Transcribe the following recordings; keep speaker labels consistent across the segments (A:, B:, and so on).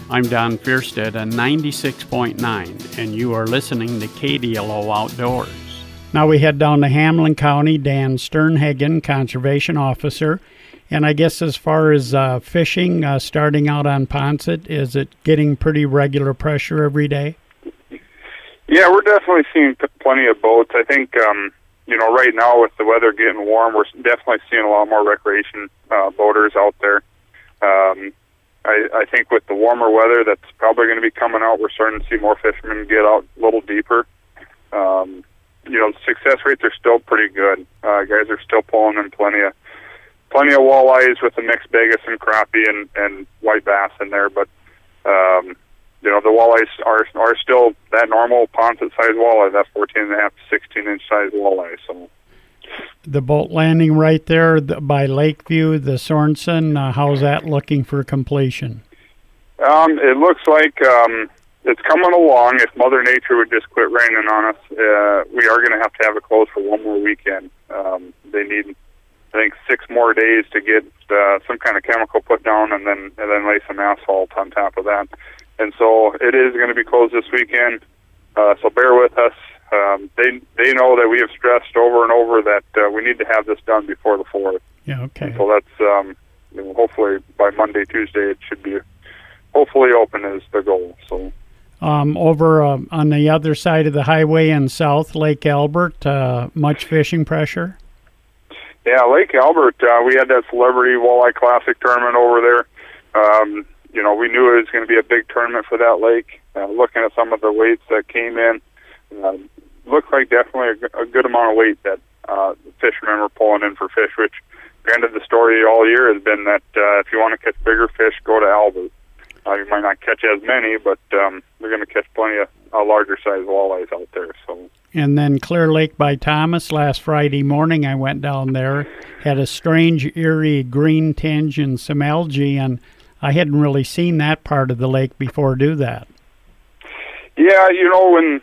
A: I'm Don Fierstead on 96.9, and you are listening to KDLO Outdoors. Now we head down to Hamlin County. Dan Sternhagen, Conservation Officer. And I guess as far as fishing, starting out on Poncet, is it getting pretty regular pressure every day?
B: Yeah, we're definitely seeing plenty of boats. I think, right now with the weather getting warm, we're definitely seeing a lot more recreation boaters out there. I think with the warmer weather that's probably going to be coming out, we're starting to see more fishermen get out a little deeper. Success rates are still pretty good. Guys are still pulling in plenty of walleyes with a mixed Vegas and crappie and white bass in there, but the walleyes are still that normal Poncet size walleye, that 14.5 to 16-inch size walleye. So
A: the boat landing right there by Lakeview, the Sorensen, how's that looking for completion?
B: It looks like it's coming along. If Mother Nature would just quit raining on us, we are going to have it closed for one more weekend. They need, I think, 6 more days to get some kind of chemical put down and then lay some asphalt on top of that. And so it is going to be closed this weekend. So bear with us. They know that we have stressed over and over that we need to have this done before the 4th.
A: Yeah, okay.
B: And so that's hopefully by Monday, Tuesday, it should be hopefully open is the goal. So
A: over on the other side of the highway in South Lake Albert, much fishing pressure?
B: Yeah, Lake Albert, we had that Celebrity Walleye Classic tournament over there. We knew it was going to be a big tournament for that lake. Looking at some of the weights that came in, looked like definitely a good amount of weight that fishermen were pulling in for fish, which, granted, the story all year has been that if you want to catch bigger fish, go to Albert. You might not catch as many, but they're going to catch plenty of larger size walleyes out there. So.
A: And then Clear Lake by Thomas, last Friday morning I went down there, had a strange, eerie green tinge and some algae, and I hadn't really seen that part of the lake before do that.
B: Yeah, when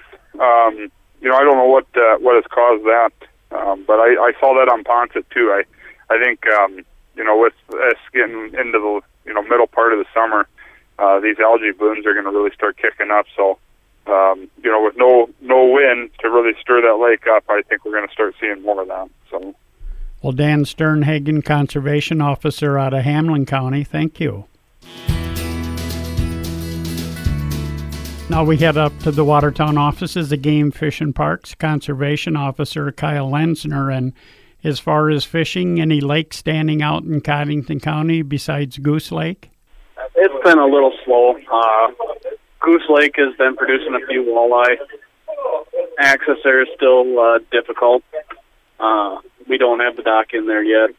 B: I don't know what has caused that, but I saw that on Poncet too. I think with us getting into the middle part of the summer, these algae blooms are going to really start kicking up. So with no wind to really stir that lake up, I think we're going to start seeing more of that. So.
A: Well, Dan Sternhagen, Conservation Officer out of Hamlin County, thank you. Now we head up to the Watertown offices of Game Fish and Parks Conservation Officer Kyle Lenzner. And as far as fishing, any lakes standing out in Cottington County besides Goose Lake?
C: It's been a little slow. Goose Lake has been producing a few walleye. Access there is still difficult. We don't have the dock in there yet.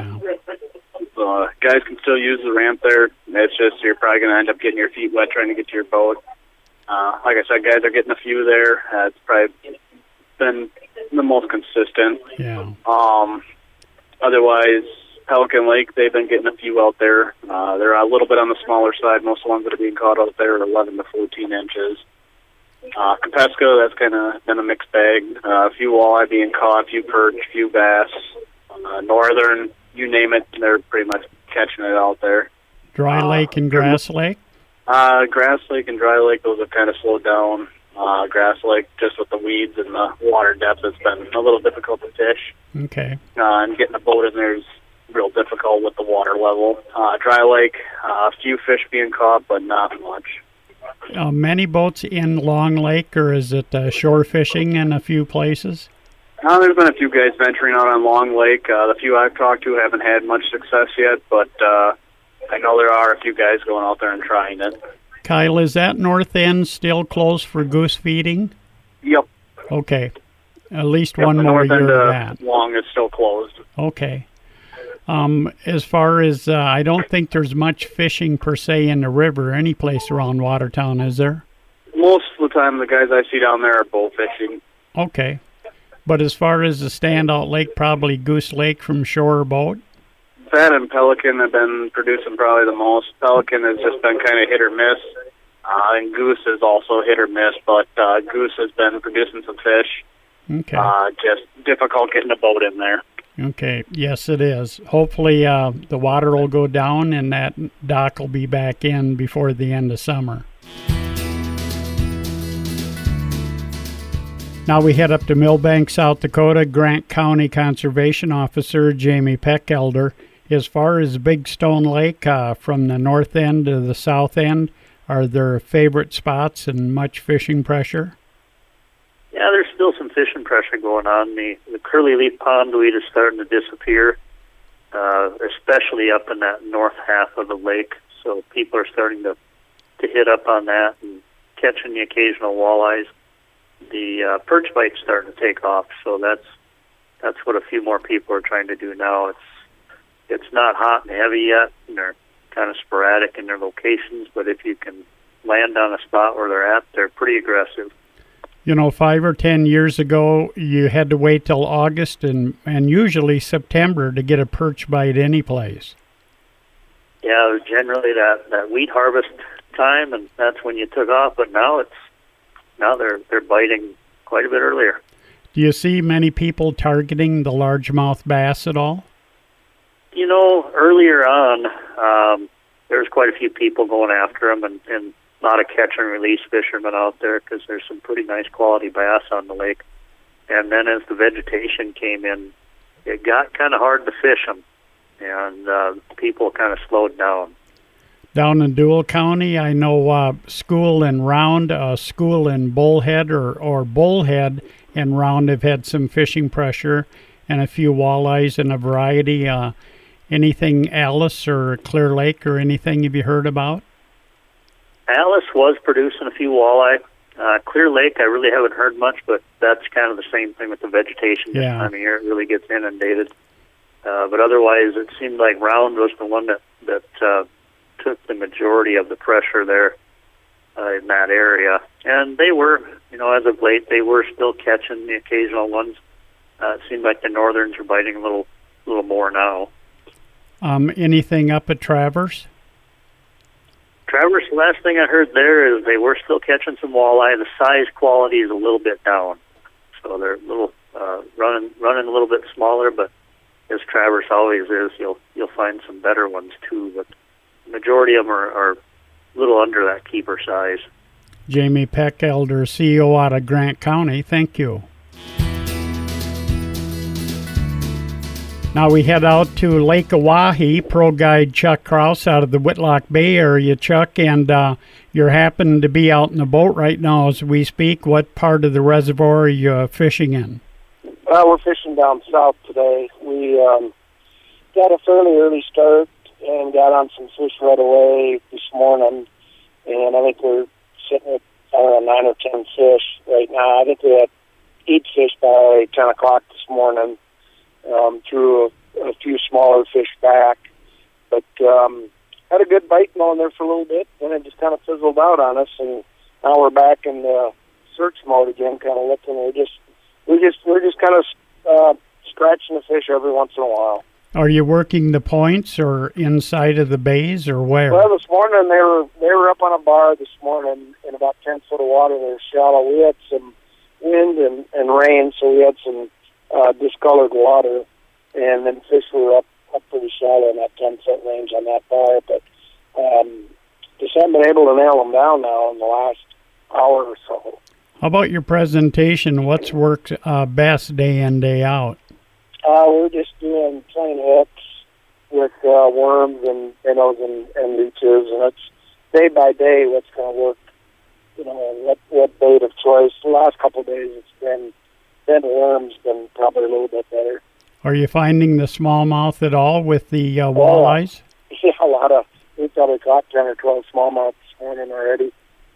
C: Guys can still use the ramp there. It's just you're probably going to end up getting your feet wet trying to get to your boat. Like I said, guys are getting a few there. It's probably been the most consistent.
A: Yeah.
C: Otherwise, Pelican Lake, they've been getting a few out there. They're a little bit on the smaller side. Most of the ones that are being caught out there are 11 to 14 inches. Capeska, that's kind of been a mixed bag. A few walleye being caught, a few perch, a few bass. Northern, you name it, they're pretty much catching it out there.
A: Dry Lake and Grass Lake?
C: Grass Lake and Dry Lake, those have kind of slowed down. Grass Lake, just with the weeds and the water depth, it's been a little difficult to fish.
A: Okay.
C: And getting a boat in there is real difficult with the water level. Dry Lake, a few fish being caught, but not much.
A: Many boats in Long Lake, or is it shore fishing in a few places?
C: There's been a few guys venturing out on Long Lake. The few I've talked to haven't had much success yet, but I know there are a few guys going out there and trying it.
A: Kyle, is that north end still closed for goose feeding?
C: Yep.
A: Okay. At least one more year of that.
C: Long is still closed.
A: Okay. As far as, I don't think there's much fishing per se in the river, any place around Watertown, is there?
C: Most of the time, the guys I see down there are bow fishing.
A: Okay. But as far as the standout lake, probably Goose Lake from shore or boat?
C: That and Pelican have been producing probably the most. Pelican has just been kind of hit or miss. And Goose is also hit or miss, but Goose has been producing some fish.
A: Okay.
C: Just difficult getting a boat in there.
A: Okay, yes it is. Hopefully the water will go down and that dock will be back in before the end of summer. Now we head up to Millbank, South Dakota. Grant County Conservation Officer Jamie Peckelder. As far as Big Stone Lake, from the north end to the south end, are there favorite spots and much fishing pressure?
D: Yeah, there's still some fishing pressure going on. The curly leaf pondweed is starting to disappear, especially up in that north half of the lake. So people are starting to hit up on that and catching the occasional walleyes. The perch bite's starting to take off, so that's what a few more people are trying to do now. It's not hot and heavy yet, and they're kind of sporadic in their locations, but if you can land on a spot where they're at, they're pretty aggressive.
A: 5 or 10 years ago, you had to wait till August and usually September to get a perch bite any place.
D: Yeah, it was generally that wheat harvest time, and that's when you took off, but now they're biting quite a bit earlier.
A: Do you see many people targeting the largemouth bass at all?
D: Earlier on, there's quite a few people going after them, and a lot of catch and release fishermen out there because there's some pretty nice quality bass on the lake. And then as the vegetation came in, it got kind of hard to fish them, and people kind of slowed down.
A: Down in Dual County, I know School and Round, School and Bullhead or Bullhead and Round have had some fishing pressure and a few walleyes and a variety. Anything Alice or Clear Lake or anything have you heard about?
D: Alice was producing a few walleye. Clear Lake, I really haven't heard much, but that's kind of the same thing with the vegetation. This time of year, it really gets inundated. But otherwise, it seemed like Round was the one that took the majority of the pressure there in that area. And they were, as of late, they were still catching the occasional ones. It seemed like the northerns are biting a little more now.
A: Anything up at Traverse?
D: Traverse, the last thing I heard there is they were still catching some walleye. The size quality is a little bit down, so they're running a little bit smaller. But as Traverse always is, you'll find some better ones too. But the majority of them are a little under that keeper size.
A: Jamie Peckelder, CEO out of Grant County. Thank you. Now we head out to Lake Oahe. Pro guide Chuck Kraus out of the Whitlock Bay area. Chuck, and you're happening to be out in the boat right now as we speak. What part of the reservoir are you fishing in?
E: We're fishing down south today. We got a fairly early start and got on some fish right away this morning. And I think we're sitting at 9 or 10 fish right now. I think we had 8 fish by 10 o'clock this morning. Threw a few smaller fish back, but had a good bite going there for a little bit, then it just kind of fizzled out on us, and now we're back in the search mode again, kind of looking. We're just kind of scratching the fish every once in a while.
A: Are you working the points or inside of the bays or where?
E: Well, this morning they were up on a bar this morning in about 10 foot of water. They were shallow. We had some wind and rain, so we had some discolored water, and then fish were up pretty shallow in that 10-foot range on that bar, but just haven't been able to nail them down now in the last hour or so.
A: How about your presentation? What's worked best day in, day out?
E: We're just doing plain hooks with worms and minnows and leeches, and it's day by day what's going to work, what bait of choice. The last couple of days it's been worms, been probably a little bit better.
A: Are you finding the smallmouth at all with the walleyes?
E: Yeah, a lot of. We probably caught 10 or 12 smallmouth this morning already.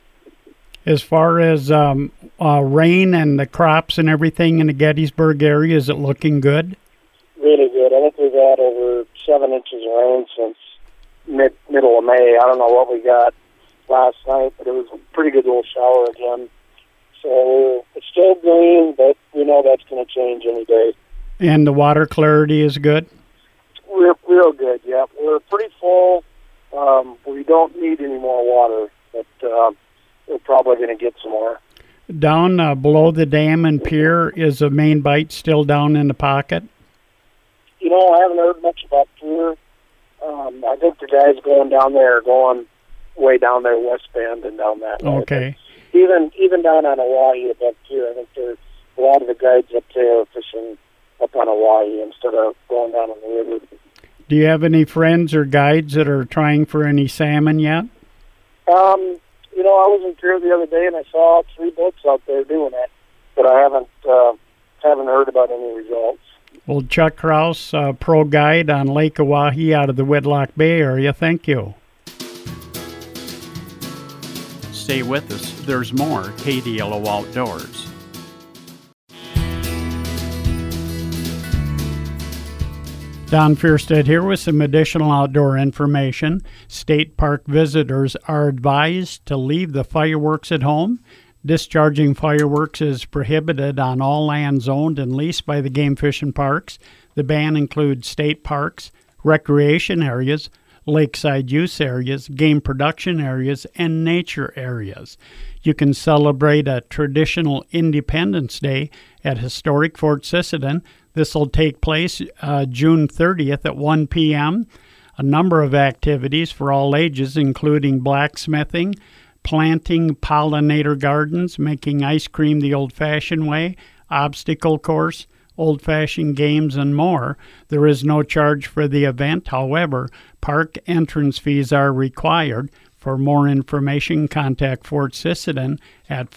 A: As far as rain and the crops and everything in the Gettysburg area, is it looking good?
E: Really good. I think we've had over 7 inches of rain since middle of May. I don't know what we got last night, but it was a pretty good little shower again. So it's still green, but we know that's going to change any day.
A: And the water clarity is good?
E: Real good, yeah. We're pretty full. We don't need any more water, but we're probably going to get some more.
A: Down below the dam and pier, is the main bite still down in the pocket?
E: I haven't heard much about Pier. I think the guys going down there are going way down there, West Bend and down that way.
A: Okay.
E: But even down on Hawaii above Pier, I think there's a lot of the guides up there are fishing up on Hawaii instead of going down on the river.
A: Do you have any friends or guides that are trying for any salmon yet?
E: I was in Pier the other day and I saw 3 boats out there doing it, but I haven't heard about any results.
A: Well, Chuck Kraus, pro guide on Lake Oahe out of the Whitlock Bay area, thank you. Stay with us. There's more KDLO Outdoors. Don Fierstead here with some additional outdoor information. State park visitors are advised to leave the fireworks at home. Discharging fireworks is prohibited on all lands owned and leased by the game fish and parks. The ban includes state parks, recreation areas, lakeside use areas, game production areas, and nature areas. You can celebrate a traditional Independence Day at historic Fort Sisseton. This will take place June 30th at 1 p.m. A number of activities for all ages, including blacksmithing, planting pollinator gardens, making ice cream the old-fashioned way, obstacle course, old-fashioned games, and more. There is no charge for the event. However, park entrance fees are required. For more information, contact Fort Sisseton at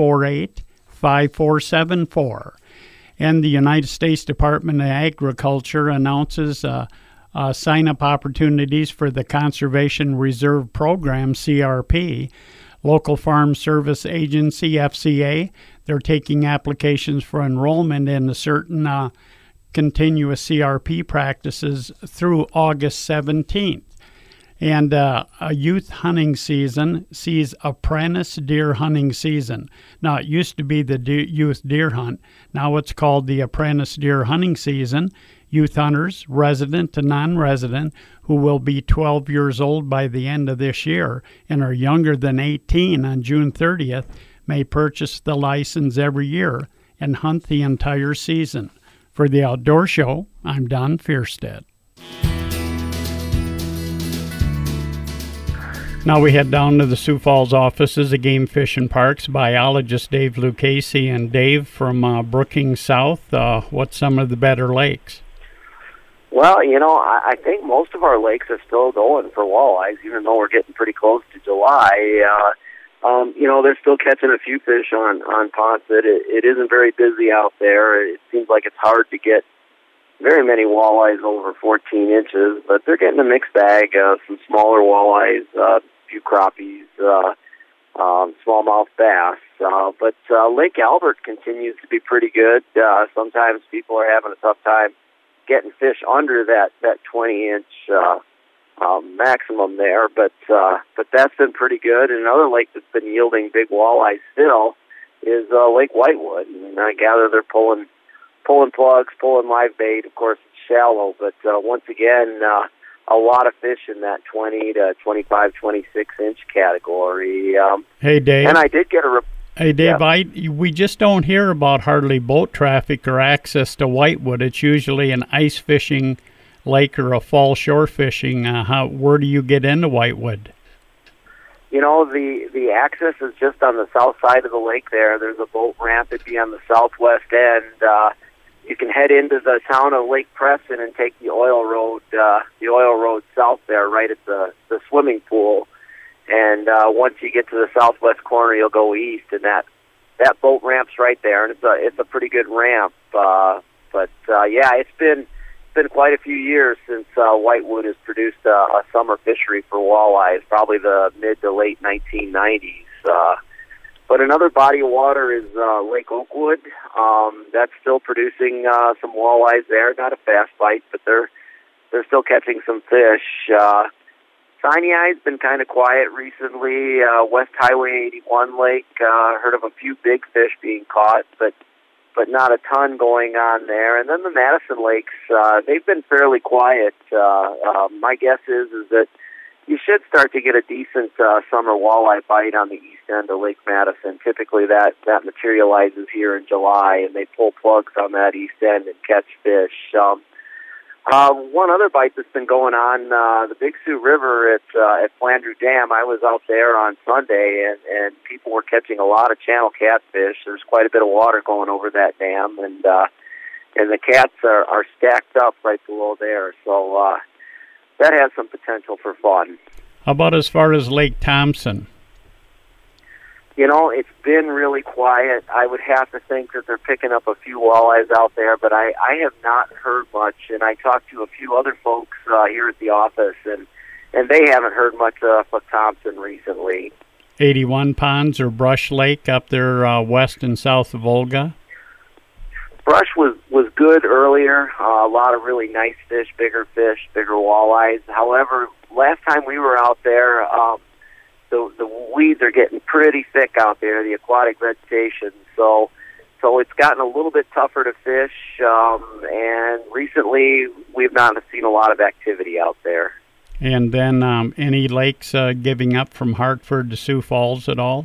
A: 448-5474. And the United States Department of Agriculture announces sign-up opportunities for the Conservation Reserve Program, CRP. Local Farm Service Agency, FCA, they're taking applications for enrollment in certain continuous CRP practices through August 17th. And a youth hunting season sees apprentice deer hunting season. Now, it used to be the youth deer hunt. Now it's called the apprentice deer hunting season. Youth hunters, resident to non-resident, who will be 12 years old by the end of this year and are younger than 18 on June 30th, may purchase the license every year and hunt the entire season. For the Outdoor Show, I'm Don Fierstead. Now we head down to the Sioux Falls offices of Game Fish and Parks. Biologist Dave Lucchese. And Dave, from Brookings South, what's some of the better lakes?
F: Well, I think most of our lakes are still going for walleyes, even though we're getting pretty close to July. They're still catching a few fish on ponds. It isn't very busy out there. It seems like it's hard to get very many walleyes over 14 inches, but they're getting a mixed bag. Some smaller walleyes, a few crappies, smallmouth bass. But Lake Albert continues to be pretty good. Sometimes people are having a tough time getting fish under that 20-inch maximum there, but that's been pretty good. And another lake that's been yielding big walleyes still is Lake Whitewood. And I gather they're pulling plugs, pulling live bait. Of course, it's shallow, but once again, a lot of fish in that 20 to 25, 26-inch category.
A: Hey, Dave.
F: And I did get a
A: Hey, Dave,
F: yeah.
A: We just don't hear about hardly boat traffic or access to Whitewood. It's usually an ice fishing lake or a fall shore fishing. Where do you get into Whitewood?
F: The access is just on the south side of the lake there. There's a boat ramp. It'd be on the southwest end. You can head into the town of Lake Preston and take the oil road south there, right at the swimming pool. And once you get to the southwest corner, you'll go east, and that boat ramp's right there, and it's a pretty good ramp. It's been quite a few years since Whitewood has produced a summer fishery for walleyes, probably the mid to late 1990s. But another body of water is Lake Oakwood. That's still producing some walleyes there. Not a fast bite, but they're still catching some fish. Sinai's been kind of quiet recently. West Highway 81 Lake, heard of a few big fish being caught, but not a ton going on there. And then the Madison Lakes, they've been fairly quiet. My guess is that you should start to get a decent summer walleye bite on the east end of Lake Madison. Typically that materializes here in July, and they pull plugs on that east end and catch fish. One other bite that's been going on, the Big Sioux River at Flandreau Dam. I was out there on Sunday, and people were catching a lot of channel catfish. There's quite a bit of water going over that dam, and the cats are stacked up right below there. So that has some potential for fun.
A: How about as far as Lake Thompson?
F: You know, it's been really quiet. I would have to think that they're picking up a few walleyes out there, but I have not heard much. And I talked to a few other folks here at the office, and they haven't heard much of Thompson recently.
A: 81 Ponds or Brush Lake up there west and south of Volga?
F: Brush was good earlier. A lot of really nice fish, bigger walleyes. However, last time we were out there, the weeds are getting pretty thick out there, the aquatic vegetation. So it's gotten a little bit tougher to fish, and recently we've not seen a lot of activity out there.
A: And then any lakes giving up from Hartford to Sioux Falls at all?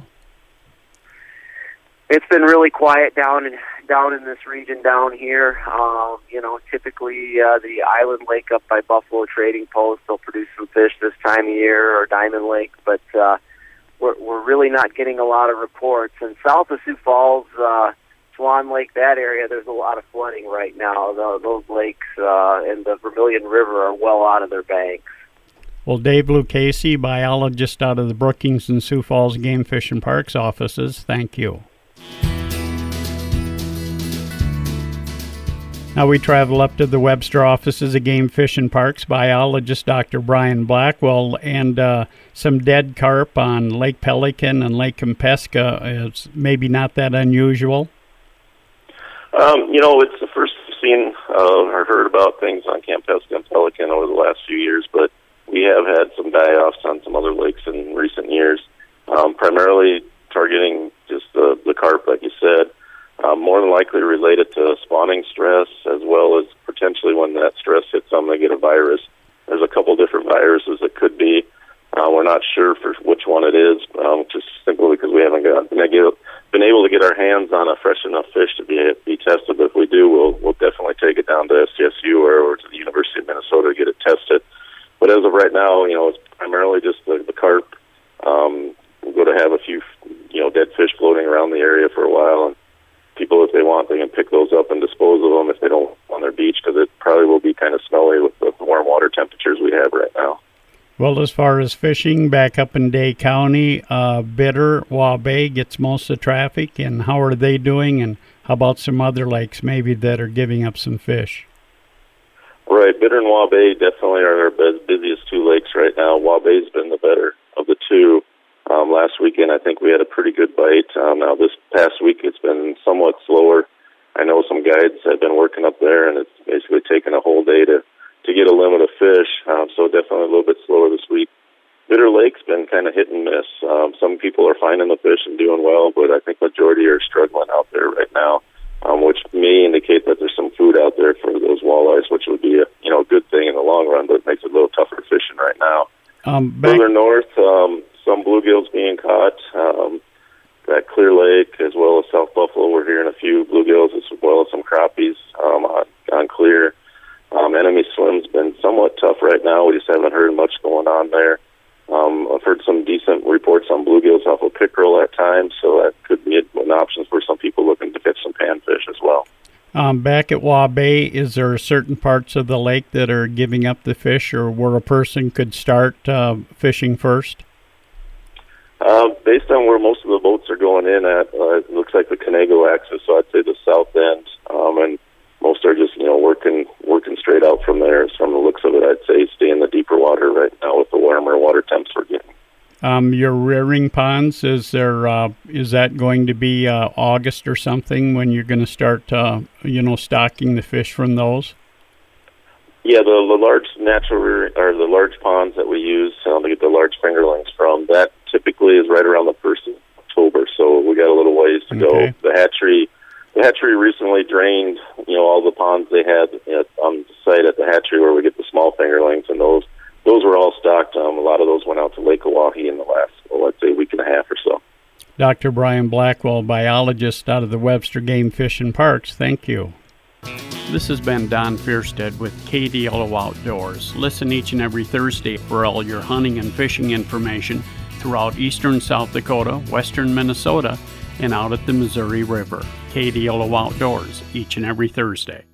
F: It's been really quiet down in this region down here. Typically the Island Lake up by Buffalo Trading Post will produce some fish this time of year, or Diamond Lake, but we're really not getting a lot of reports. And south of Sioux Falls, Swan Lake, that area, there's a lot of flooding right now. Those lakes and the Vermilion River are well out of their banks.
A: Well, Dave Lucchese, biologist out of the Brookings and Sioux Falls Game Fish and Parks offices, thank you. Now we travel up to the Webster offices of Game Fish and Parks, biologist Dr. Brian Blackwell, and some dead carp on Lake Pelican and Lake Kempesca is maybe not that unusual.
G: It's the first I've seen or heard about things on Kempesca and Pelican over the last few years, but we have had some die-offs on some other lakes in recent years, primarily targeting just the carp, like you said. More than likely related to spawning stress, as well as potentially when that stress hits them, they get a virus. There's a couple different viruses that could be. We're not sure for which one it is, just simply because we haven't been able to get our hands on a fresh enough fish to be tested. But if we do, we'll definitely take it down to SDSU or to the University of Minnesota to get it tested. But as of right now, it's primarily just the carp. We're going to have a few, dead fish floating around the area for a while, and people, if they want, they can pick those up and dispose of them if they don't on their beach, because it probably will be kind of snowy with the warm water temperatures we have right now.
A: Well, as far as fishing, back up in Day County, Bitter, Waubay gets most of the traffic, and how are they doing, and how about some other lakes maybe that are giving up some fish?
G: Right, Bitter and Waubay definitely are our busiest two lakes right now. Waubay's been the better of the two. Last weekend, I think we had a pretty good bite. Now, this past week, it's been somewhat slower. I know some guides have been working up there, and it's basically taken a whole day to get a limit of fish, so definitely a little bit slower this week. Bitter Lake's been kind of hit and miss. Some people are finding the fish and doing well, but I think majority are struggling out there right now, which may indicate that there's some food out there for those walleyes, which would be a good thing in the long run, but it makes it a little tougher fishing right now. Further north, some bluegills being caught. That Clear Lake, as well as South Buffalo, we're hearing a few bluegills, as well as some crappies on Clear. Enemy Swim's been somewhat tough right now. We just haven't heard much going on there. I've heard some decent reports on bluegills off of pickerel at times, so that could be an option for some people looking to catch some panfish as well.
A: Back at Waubay, is there certain parts of the lake that are giving up the fish, or where a person could start fishing first?
G: Based on where most of the boats are going in at, it looks like the Conejo axis, so I'd say the south end, and most are just working straight out from there. From the looks of it, I'd say stay in the deeper water right now with the warmer water temps we're getting.
A: Your rearing ponds, is that going to be August or something when you're going to start stocking the fish from those?
G: Yeah, the large the large ponds that we use to get the large fingerlings from, that typically is right around the 1st of October, so we got a little ways to go. The hatchery recently drained, all the ponds they had on the site at the hatchery where we get the small fingerlings, and those were all stocked. A lot of those went out to Lake Oahe in the last, let's say, week and a half or so. Dr.
A: Brian Blackwell, biologist out of the Webster Game Fish and Parks, thank you. This has been Don Fierstead with KDLO Outdoors. Listen each and every Thursday for all your hunting and fishing information throughout eastern South Dakota, western Minnesota, and out at the Missouri River. KDLO Outdoors each and every Thursday.